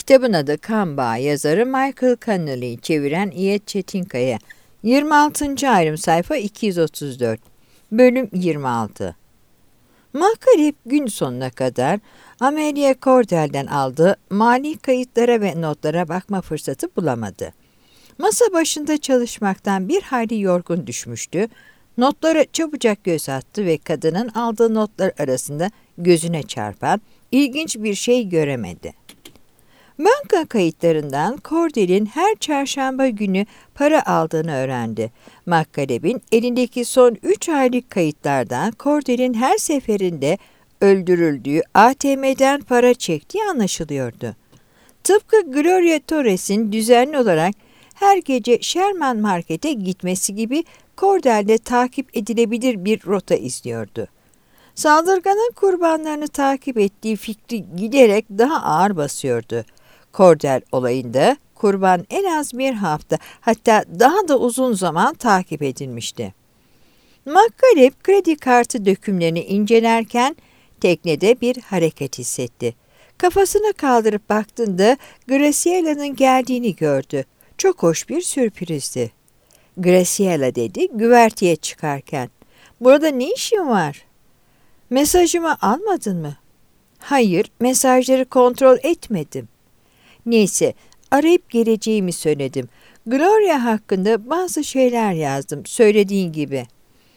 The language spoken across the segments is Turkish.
Kitabın adı Kan Bağı, yazarı Michael Connelly, çeviren İyet Çetinkaya. 26. ayrım, sayfa 234. Bölüm 26. McCaleb gün sonuna kadar Amelia Cordell'den aldığı mali kayıtlara ve notlara bakma fırsatı bulamadı. Masa başında çalışmaktan bir hayli yorgun düşmüştü. Notlara çabucak göz attı ve kadının aldığı notlar arasında gözüne çarpan ilginç bir şey göremedi. Banka kayıtlarından Cordell'in her çarşamba günü para aldığını öğrendi. McCaleb'in elindeki son 3 aylık kayıtlardan Cordell'in her seferinde öldürüldüğü ATM'den para çektiği anlaşılıyordu. Tıpkı Gloria Torres'in düzenli olarak her gece Sherman Market'e gitmesi gibi Cordell de takip edilebilir bir rota izliyordu. Saldırganın kurbanlarını takip ettiği fikri giderek daha ağır basıyordu. Cordell olayında kurban en az bir hafta, hatta daha da uzun zaman takip edilmişti. McCaleb kredi kartı dökümlerini incelerken teknede bir hareket hissetti. Kafasını kaldırıp baktığında Graciela'nın geldiğini gördü. Çok hoş bir sürprizdi. "Graciela," dedi güverteye çıkarken. "Burada ne işin var?" "Mesajımı almadın mı?" "Hayır, mesajları kontrol etmedim." "Neyse, arayıp geleceğimi söyledim. Gloria hakkında bazı şeyler yazdım, söylediğin gibi."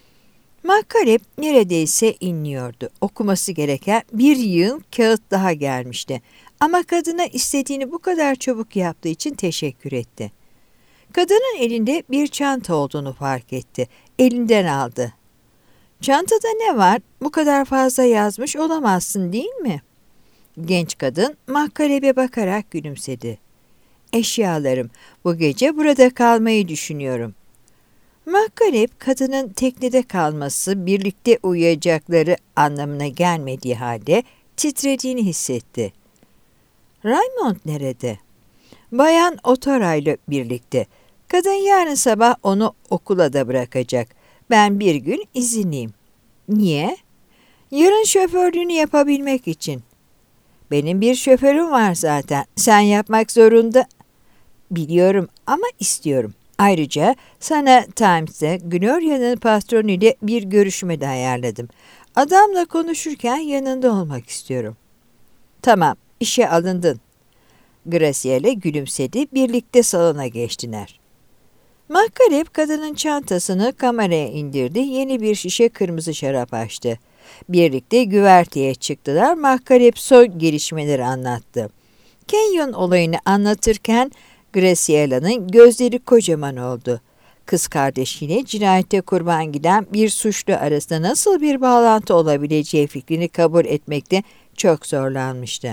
McCaleb neredeyse inliyordu. Okuması gereken bir yığın kağıt daha gelmişti. Ama kadına istediğini bu kadar çabuk yaptığı için teşekkür etti. Kadının elinde bir çanta olduğunu fark etti. Elinden aldı. "Çantada ne var? Bu kadar fazla yazmış olamazsın, değil mi?" Genç kadın McCaleb'e bakarak gülümsedi. "Eşyalarım. Bu gece burada kalmayı düşünüyorum." McCaleb, kadının teknede kalması birlikte uyuyacakları anlamına gelmediği halde titrediğini hissetti. "Raymond nerede?" "Bayan Otora ile birlikte. Kadın yarın sabah onu okula da bırakacak. Ben bir gün izinliyim." "Niye?" "Yarın şoförlüğünü yapabilmek için." "Benim bir şoförüm var zaten. Sen yapmak zorunda." "Biliyorum ama istiyorum. Ayrıca sana Times'te Gloria'nın patronu ile bir görüşme de ayarladım. Adamla konuşurken yanında olmak istiyorum." "Tamam, işe alındın." Graciela gülümsedi, birlikte salona geçtiler. McCaleb kadının çantasını kameraya indirdi, yeni bir şişe kırmızı şarap açtı. Birlikte güverteye çıktılar. McCaleb son gelişmeleri anlattı. Canyon olayını anlatırken Graciela'nın gözleri kocaman oldu. Kız kardeşiyle cinayette kurban giden bir suçlu arasında nasıl bir bağlantı olabileceği fikrini kabul etmekte çok zorlanmıştı.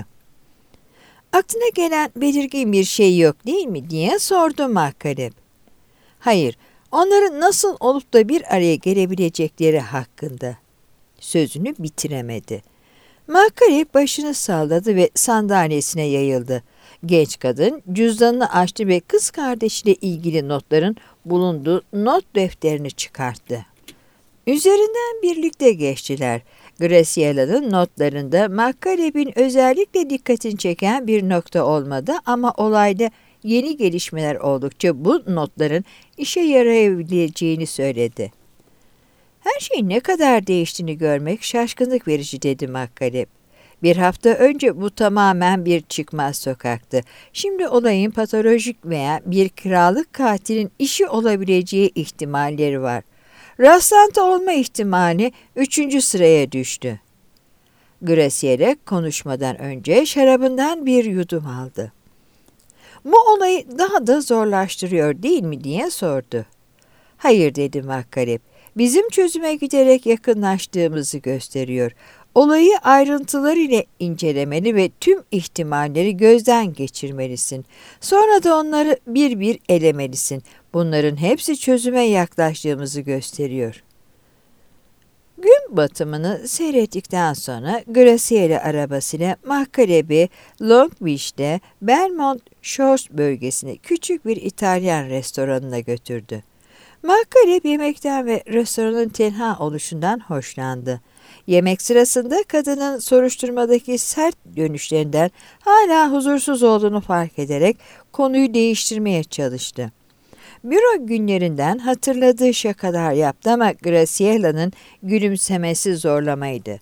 "Aklına gelen belirgin bir şey yok değil mi?" diye sordu McCaleb. "Hayır, onların nasıl olup da bir araya gelebilecekleri hakkında." Sözünü bitiremedi. McCaleb başını salladı ve sandalyesine yayıldı. Genç kadın cüzdanını açtı ve kız kardeşiyle ilgili notların bulunduğu not defterini çıkarttı. Üzerinden birlikte geçtiler. Graciela'nın notlarında McCaleb'in özellikle dikkatini çeken bir nokta olmadı ama olayda yeni gelişmeler oldukça bu notların işe yarayabileceğini söyledi. "Her şeyin ne kadar değiştiğini görmek şaşkınlık verici," dedi McCaleb. "Bir hafta önce bu tamamen bir çıkmaz sokaktı. Şimdi olayın patolojik veya bir kiralık katilin işi olabileceği ihtimalleri var. Rastlantı olma ihtimali 3. sıraya düştü." Graciela konuşmadan önce şarabından bir yudum aldı. "Bu olayı daha da zorlaştırıyor değil mi?" diye sordu. "Hayır," dedi McCaleb. "Bizim çözüme giderek yakınlaştığımızı gösteriyor. Olayı ayrıntılarıyla incelemeli ve tüm ihtimalleri gözden geçirmelisin. Sonra da onları bir bir elemelisin. Bunların hepsi çözüme yaklaştığımızı gösteriyor." Gün batımını seyrettikten sonra Graciela arabasıyla McCaleb'i Long Beach'te Belmont Shores bölgesine küçük bir İtalyan restoranına götürdü. McCaleb yemekten ve restoranın tenha oluşundan hoşlandı. Yemek sırasında kadının soruşturmadaki sert dönüşlerinden hala huzursuz olduğunu fark ederek konuyu değiştirmeye çalıştı. Büro günlerinden hatırladığı şakalar yaptı ama Graciela'nın gülümsemesi zorlamaydı.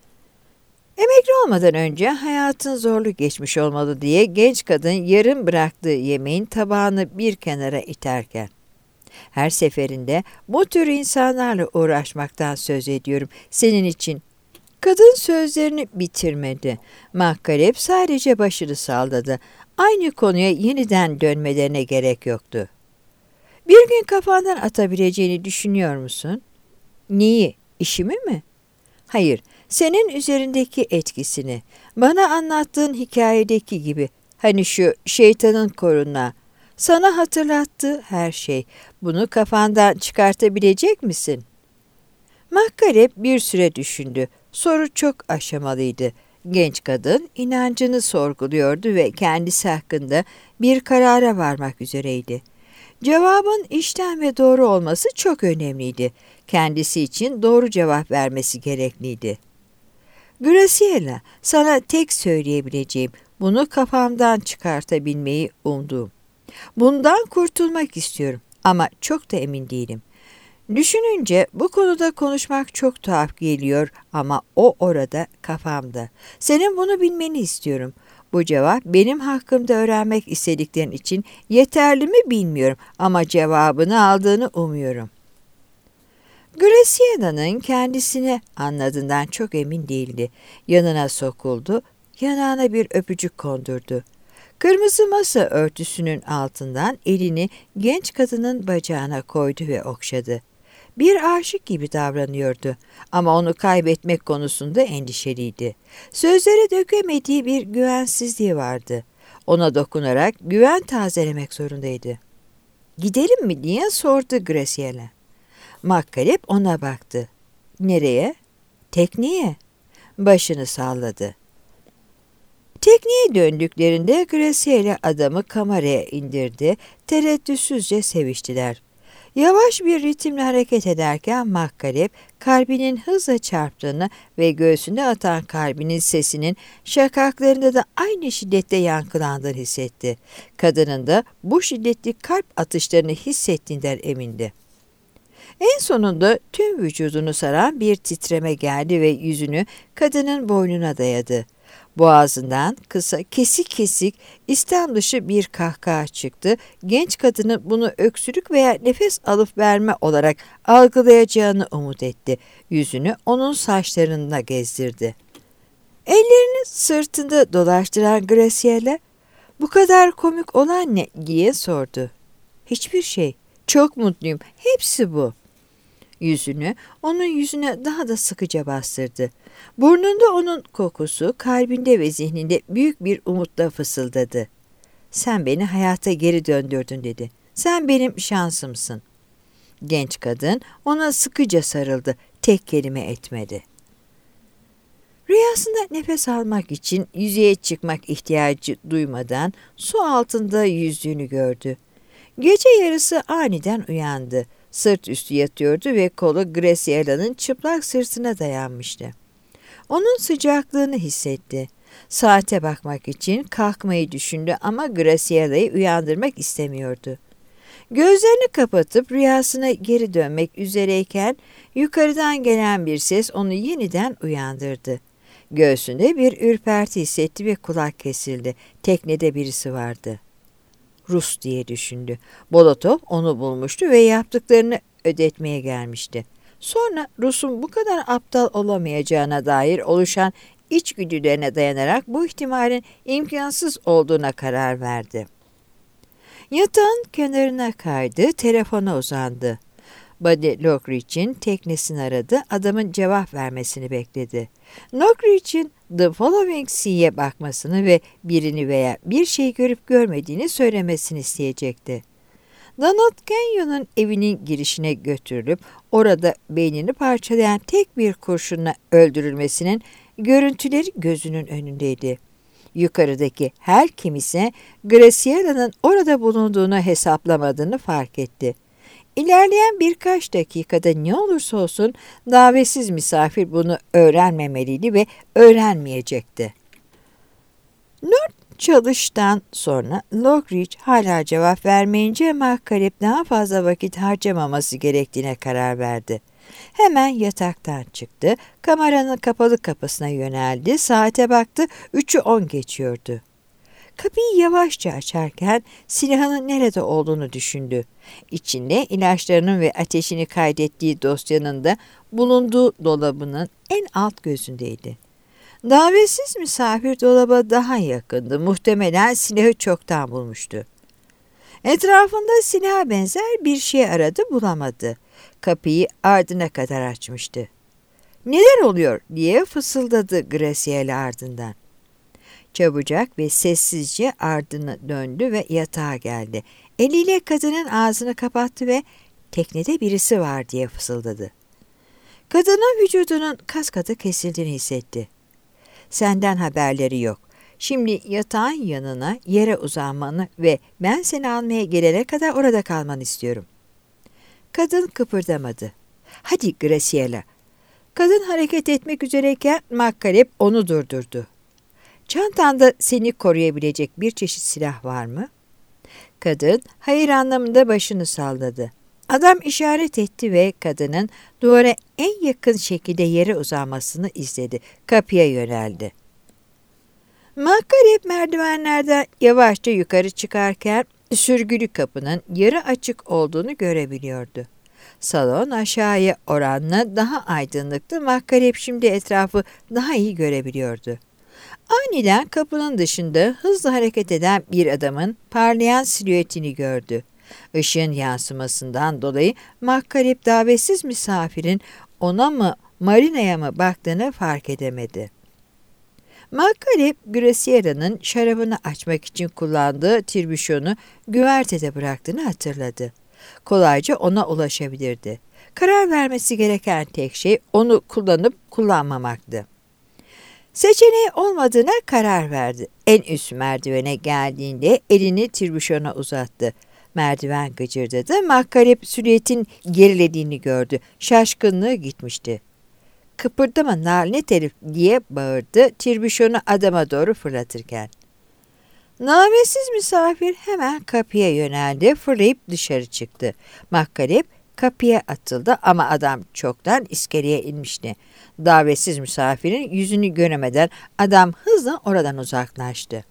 Emekli olmadan önce hayatın zorlu geçmiş olmalı diye genç kadın yarım bıraktığı yemeğin tabağını bir kenara iterken, her seferinde bu tür insanlarla uğraşmaktan söz ediyorum senin için. Kadın sözlerini bitirmedi. Makkalep sadece başını salladı. Aynı konuya yeniden dönmelerine gerek yoktu. Bir gün kafandan atabileceğini düşünüyor musun? Neyi? İşimi mi? Hayır, senin üzerindeki etkisini. Bana anlattığın hikayedeki gibi. Hani şu şeytanın koruna. Sana hatırlattığı her şey. Bunu kafandan çıkartabilecek misin? Makkalep bir süre düşündü. Soru çok aşamalıydı. Genç kadın inancını sorguluyordu ve kendisi hakkında bir karara varmak üzereydi. Cevabın içten ve doğru olması çok önemliydi. Kendisi için doğru cevap vermesi gerekliydi. Graciela, sana tek söyleyebileceğim, bunu kafamdan çıkartabilmeyi umduğum. Bundan kurtulmak istiyorum ama çok da emin değilim. Düşününce bu konuda konuşmak çok tuhaf geliyor ama o orada kafamda. Senin bunu bilmeni istiyorum. Bu cevap benim hakkımda öğrenmek istediklerin için yeterli mi bilmiyorum ama cevabını aldığını umuyorum. Graciela'nın kendisini anladığından çok emin değildi. Yanına sokuldu, yanağına bir öpücük kondurdu. Kırmızı masa örtüsünün altından elini genç kadının bacağına koydu ve okşadı. Bir aşık gibi davranıyordu ama onu kaybetmek konusunda endişeliydi. Sözlere dökemediği bir güvensizliği vardı. Ona dokunarak güven tazelemek zorundaydı. "Gidelim mi?" diye sordu Graciela. Makkalep ona baktı. "Nereye?" "Tekneye." Başını salladı. Tekneye döndüklerinde Graciela adamı kameraya indirdi, tereddütsüzce seviştiler. Yavaş bir ritimle hareket ederken Makkalep kalbinin hızla çarptığını ve göğsünde atan kalbinin sesinin şakaklarında da aynı şiddette yankılandığını hissetti. Kadının da bu şiddetli kalp atışlarını hissettiğinden emindi. En sonunda tüm vücudunu saran bir titreme geldi ve yüzünü kadının boynuna dayadı. Boğazından kısa, kesik kesik, istem dışı bir kahkaha çıktı. Genç kadını bunu öksürük veya nefes alıp verme olarak algılayacağını umut etti. Yüzünü onun saçlarına gezdirdi. Ellerini sırtında dolaştıran Graciela, "Bu kadar komik olan ne?" diye sordu. "Hiçbir şey. Çok mutluyum. Hepsi bu." Yüzünü onun yüzüne daha da sıkıca bastırdı. Burnunda onun kokusu, kalbinde ve zihninde büyük bir umutla fısıldadı. "Sen beni hayata geri döndürdün." dedi. "Sen benim şansımsın." Genç kadın ona sıkıca sarıldı. Tek kelime etmedi. Rüyasında nefes almak için yüzeye çıkmak ihtiyacı duymadan su altında yüzdüğünü gördü. Gece yarısı aniden uyandı. Sırt üstü yatıyordu ve kolu Graciela'nın çıplak sırtına dayanmıştı. Onun sıcaklığını hissetti. Saate bakmak için kalkmayı düşündü ama Graciela'yı uyandırmak istemiyordu. Gözlerini kapatıp rüyasına geri dönmek üzereyken yukarıdan gelen bir ses onu yeniden uyandırdı. Göğsünde bir ürperti hissetti ve kulak kesildi. Teknede birisi vardı. Rus diye düşündü. Bolotov onu bulmuştu ve yaptıklarını ödetmeye gelmişti. Sonra Rus'un bu kadar aptal olamayacağına dair oluşan içgüdülerine dayanarak bu ihtimalin imkansız olduğuna karar verdi. Yatağın kenarına kaydı, telefona uzandı. Buddy Lockridge'in teknesini aradı, adamın cevap vermesini bekledi. Lockridge'in The Following Sea'ye bakmasını ve birini veya bir şey görüp görmediğini söylemesini isteyecekti. Donald Canyon'un evinin girişine götürülüp orada beynini parçalayan tek bir kurşunla öldürülmesinin görüntüleri gözünün önündeydi. Yukarıdaki her kim ise Graciela'nın orada bulunduğunu hesaplamadığını fark etti. İlerleyen birkaç dakikada ne olursa olsun davetsiz misafir bunu öğrenmemeliydi ve öğrenmeyecekti. 4 çalıştan sonra Lockridge hala cevap vermeyince McCaleb daha fazla vakit harcamaması gerektiğine karar verdi. Hemen yataktan çıktı, kameranın kapalı kapısına yöneldi, saate baktı, 3'ü 10 geçiyordu. Kapıyı yavaşça açarken silahının nerede olduğunu düşündü. İçinde ilaçlarının ve ateşini kaydettiği dosyanın da bulunduğu dolabının en alt gözündeydi. Davetsiz misafir dolaba daha yakındı. Muhtemelen silahı çoktan bulmuştu. Etrafında silaha benzer bir şey aradı, bulamadı. Kapıyı ardına kadar açmıştı. "Neler oluyor?" diye fısıldadı Graciela ardından. Çabucak ve sessizce ardını döndü ve yatağa geldi. Eliyle kadının ağzını kapattı ve "Teknede birisi var." diye fısıldadı. Kadının vücudunun kas katı kesildiğini hissetti. "Senden haberleri yok. Şimdi yatağın yanına yere uzanmanı ve ben seni almaya gelene kadar orada kalmanı istiyorum." Kadın kıpırdamadı. "Hadi Graciela." Kadın hareket etmek üzereyken McCaleb onu durdurdu. "Çantanda seni koruyabilecek bir çeşit silah var mı?" Kadın hayır anlamında başını salladı. Adam işaret etti ve kadının duvara en yakın şekilde yere uzanmasını izledi. Kapıya yöneldi. McCaleb merdivenlerden yavaşça yukarı çıkarken sürgülü kapının yarı açık olduğunu görebiliyordu. Salon aşağıya oranla daha aydınlıktı. McCaleb şimdi etrafı daha iyi görebiliyordu. Aniden kapının dışında hızlı hareket eden bir adamın parlayan silüetini gördü. Işığın yansımasından dolayı McCaleb davetsiz misafirin ona mı Marina'ya mı baktığını fark edemedi. McCaleb, Graciela'nın şarabını açmak için kullandığı tirbüşonu güvertede bıraktığını hatırladı. Kolayca ona ulaşabilirdi. Karar vermesi gereken tek şey onu kullanıp kullanmamaktı. Seçeneği olmadığına karar verdi. En üst merdivene geldiğinde elini tirbüşona uzattı. Merdiven gıcırdadı. McCaleb silüetin gerilediğini gördü. Şaşkınlığı gitmişti. "Kıpırdama lanet herif!" diye bağırdı tirbüşonu adama doğru fırlatırken. Davetsiz misafir hemen kapıya yöneldi, fırlayıp dışarı çıktı. McCaleb kapıya atıldı ama adam çoktan iskeleye inmişti. Davetsiz misafirin yüzünü göremeden adam hızla oradan uzaklaştı.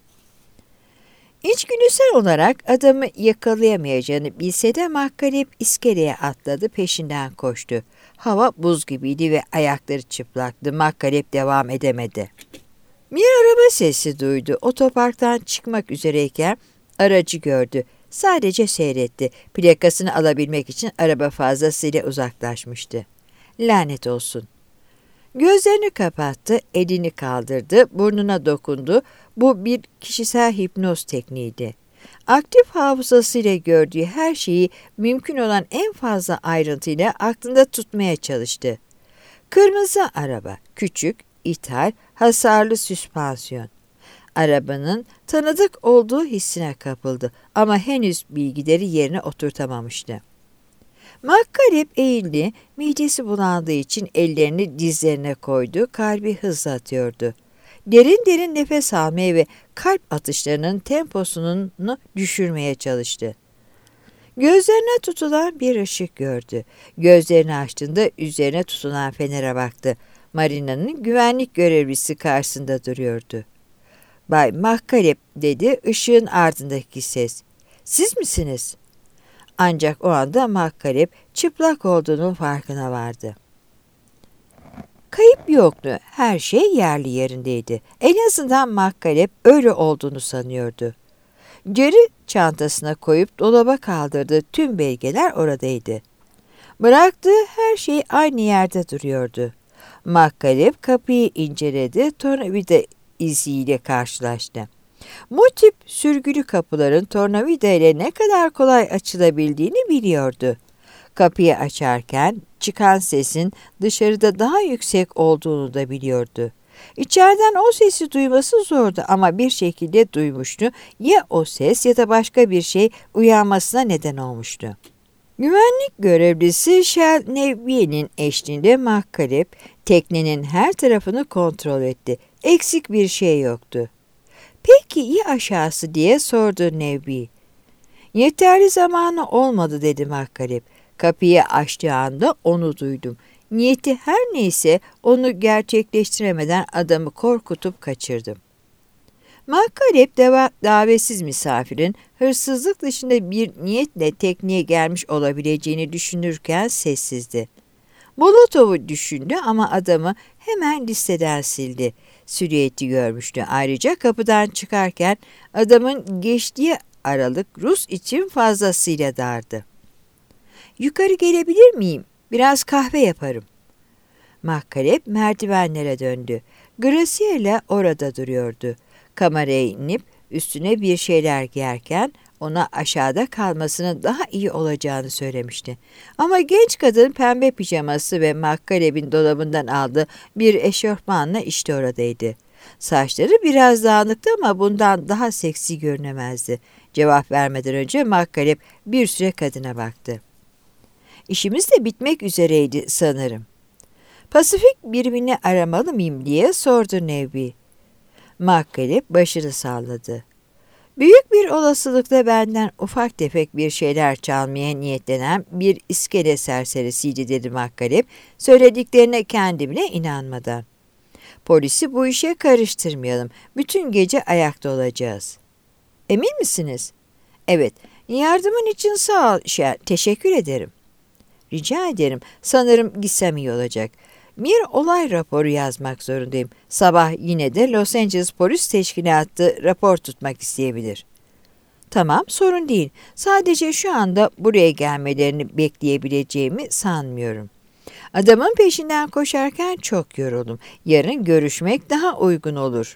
İçgüdüsel olarak adamı yakalayamayacağını bilse de McCaleb iskeleye atladı, peşinden koştu. Hava buz gibiydi ve ayakları çıplaktı. McCaleb devam edemedi. Bir araba sesi duydu. Otoparktan çıkmak üzereyken aracı gördü. Sadece seyretti. Plakasını alabilmek için araba fazlasıyla uzaklaşmıştı. Lanet olsun. Gözlerini kapattı, elini kaldırdı, burnuna dokundu. Bu bir kişisel hipnoz tekniğiydi. Aktif hafızasıyla gördüğü her şeyi mümkün olan en fazla ayrıntıyla aklında tutmaya çalıştı. Kırmızı araba, küçük, ithal, hasarlı süspansiyon. Arabanın tanıdık olduğu hissine kapıldı ama henüz bilgileri yerine oturtamamıştı. McCaleb eğildi, midesi bulandığı için ellerini dizlerine koydu, kalbi hızla atıyordu. Derin derin nefes almaya ve kalp atışlarının temposunu düşürmeye çalıştı. Gözlerine tutulan bir ışık gördü. Gözlerini açtığında üzerine tutulan fenere baktı. Marina'nın güvenlik görevlisi karşısında duruyordu. "Bay McCaleb," dedi ışığın ardındaki ses. "Siz misiniz?" Ancak o anda McCaleb çıplak olduğunun farkına vardı. Kayıp yoktu. Her şey yerli yerindeydi. En azından McCaleb öyle olduğunu sanıyordu. Geri çantasına koyup dolaba kaldırdığı tüm belgeler oradaydı. Bıraktığı her şey aynı yerde duruyordu. McCaleb kapıyı inceledi, tornavida iziyle karşılaştı. Bu tip sürgülü kapıların tornavida ile ne kadar kolay açılabildiğini biliyordu. Kapıyı açarken çıkan sesin dışarıda daha yüksek olduğunu da biliyordu. İçeriden o sesi duyması zordu ama bir şekilde duymuştu. Ya o ses ya da başka bir şey uyanmasına neden olmuştu. Güvenlik görevlisi Shell Nevye'nin eşliğinde Makkalep teknenin her tarafını kontrol etti. Eksik bir şey yoktu. "Peki ya aşağısı?" diye sordu Nevbi. "Yeterli zamanı olmadı," dedi Makkalep. "Kapıyı açtığı anda onu duydum. Niyeti her neyse onu gerçekleştiremeden adamı korkutup kaçırdım." Makkalep davetsiz misafirin hırsızlık dışında bir niyetle tekneye gelmiş olabileceğini düşünürken sessizdi. Molotov'u düşündü ama adamı hemen listeden sildi. Silüeti görmüştü. Ayrıca kapıdan çıkarken adamın geçtiği aralık Rus için fazlasıyla dardı. "Yukarı gelebilir miyim? Biraz kahve yaparım." Makkalep merdivenlere döndü. Graciela orada duruyordu. Kameraya inip üstüne bir şeyler giyerken ona aşağıda kalmasının daha iyi olacağını söylemişti. Ama genç kadın pembe pijaması ve Makkalep'in dolabından aldığı bir eşofmanla işte oradaydı. Saçları biraz dağınıktı ama bundan daha seksi görünemezdi. Cevap vermeden önce Makkalep bir süre kadına baktı. "İşimiz de bitmek üzereydi sanırım." "Pasifik birimini aramalı mıyım?" diye sordu Nevbi. Makkalep başını salladı. "Büyük bir olasılıkla benden ufak tefek bir şeyler çalmaya niyetlenen bir iskele serserisiydi," dedi Makkalep, söylediklerine kendi bile inanmadan. "Polisi bu işe karıştırmayalım. Bütün gece ayakta olacağız." "Emin misiniz?" "Evet. Yardımın için sağ ol Şer. Teşekkür ederim." "Rica ederim. Sanırım gitsem iyi olacak. Bir olay raporu yazmak zorundayım. Sabah yine de Los Angeles Polis Teşkilatı rapor tutmak isteyebilir." "Tamam, sorun değil. Sadece şu anda buraya gelmelerini bekleyebileceğimi sanmıyorum. Adamın peşinden koşarken çok yoruldum. Yarın görüşmek daha uygun olur."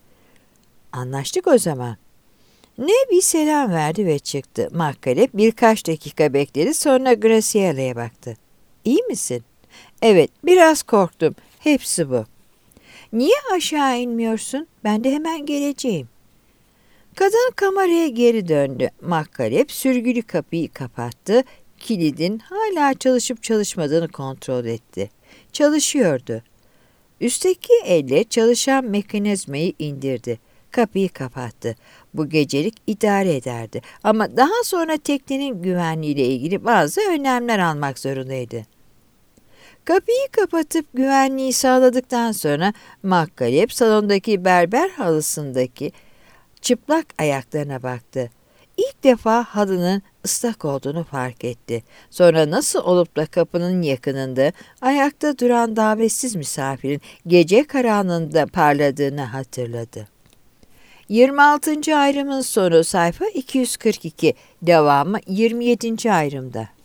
"Anlaştık o zaman." Ne bir selam verdi ve çıktı. Makkalep birkaç dakika bekledi, sonra Graciela'ya baktı. "İyi misin?" "Evet, biraz korktum. Hepsi bu." "Niye aşağı inmiyorsun? Ben de hemen geleceğim." Kadın kameraya geri döndü. Makkalep sürgülü kapıyı kapattı. Kilidin hala çalışıp çalışmadığını kontrol etti. Çalışıyordu. Üstteki elle çalışan mekanizmayı indirdi. Kapıyı kapattı. Bu gecelik idare ederdi. Ama daha sonra teknenin güvenliğiyle ilgili bazı önlemler almak zorundaydı. Kapıyı kapatıp güvenliği sağladıktan sonra Makkalep salondaki berber halısındaki çıplak ayaklarına baktı. İlk defa halının ıslak olduğunu fark etti. Sonra nasıl olup da kapının yakınında ayakta duran davetsiz misafirin gece karanlığında parladığını hatırladı. 26. ayrımın sonu sayfa 242, devamı 27. ayrımda.